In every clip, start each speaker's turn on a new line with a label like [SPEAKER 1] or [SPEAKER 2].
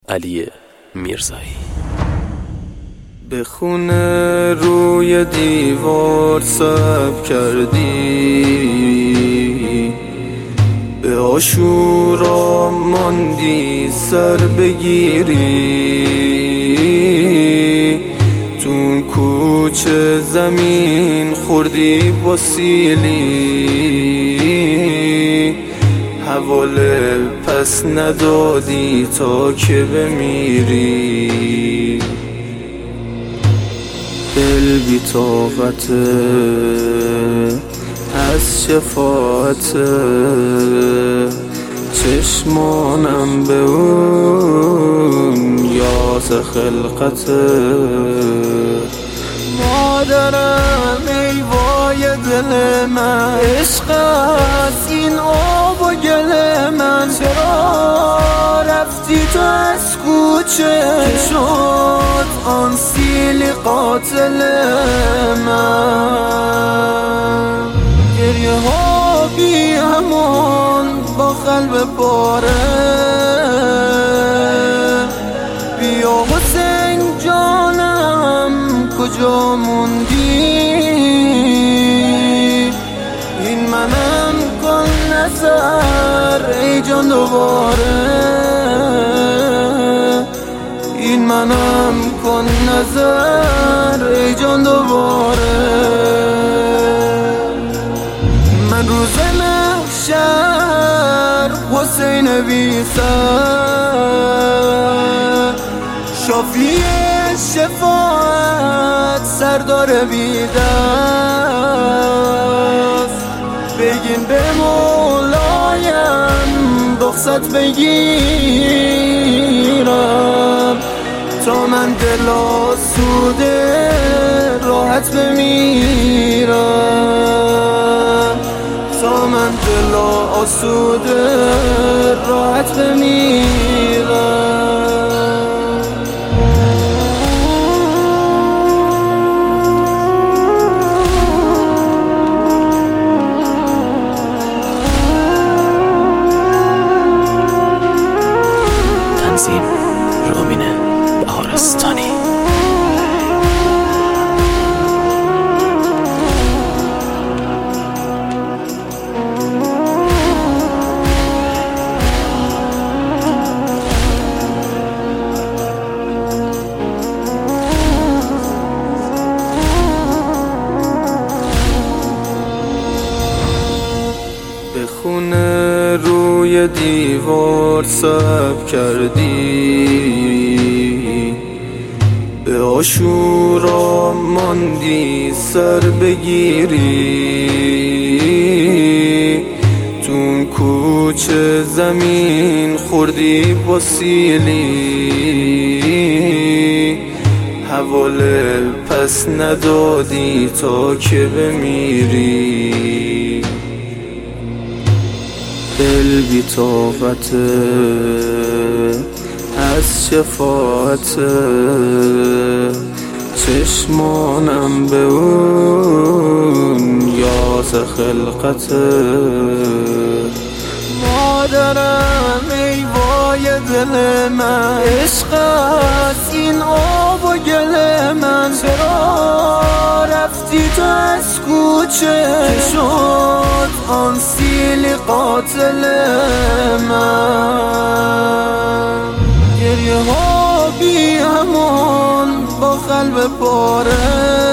[SPEAKER 1] علی میرزایی.
[SPEAKER 2] به خونه روی دیوار سب کردی، به عاشورا ماندی سر بگیری، تو کوچه زمین خوردی با سیلی، حواله پس ندادی تا که بمیری. دل بی طاقته از شفاعته، چشمانم به اون یاس خلقته. مادرم ای وای دل من، عشق از این آب و گل من. چرا رفتی تو از کوچه که شد آن سیلی قاتل من؟ گریه ها بی امان با قلب پاره، بیا حسین جانم کجا موندی؟ این منم کن نظر ای جان دوباره، این منم کن نظر ای جان دوباره. من روز محشر حسین بی سر، شافی شفاعت سردار بی دست. بگین به مولایم رخصت بگیرم تا من دل آسوده راحت بمیرم، تا من دل آسوده راحت بمیرم.
[SPEAKER 1] تنظیم رامین بهارستانی.
[SPEAKER 2] به خونه روی دیوار سب کردی، به عاشورا ماندی سر بگیری، تو کوچه زمین خوردی با سیلی، حواله پس ندادی تا که بمیری. دل بی طاقته از شفاعته، چشمانم به اون یاس خلقته. مادرم ای وای دل من، عشق از این آب و گل من. چرا رفتی تو از کوچه که شد آن سیلی قاتل من؟ گریه ها بی امان با قلب پاره،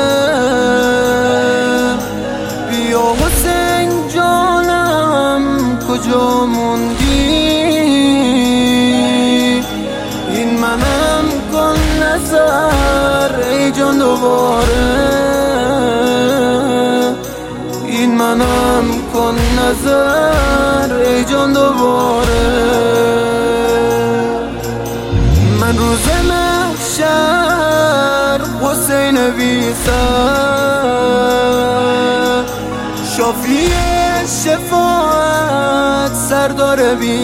[SPEAKER 2] بیا حسین جانم کجا موندی؟ این منم کن نظر ای جان دوباره، این منم کن نظر ای جان دوباره. من روز محشر حسین بی سر، شافی شفاعت سردار بی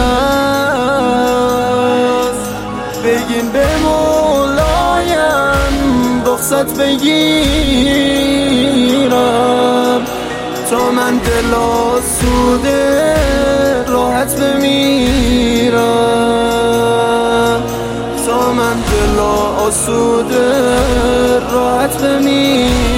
[SPEAKER 2] دست. بگین به مولایم رخصت بگیرم تا من دل آسوده راحت بمیرم، آسوده راحت بمیر.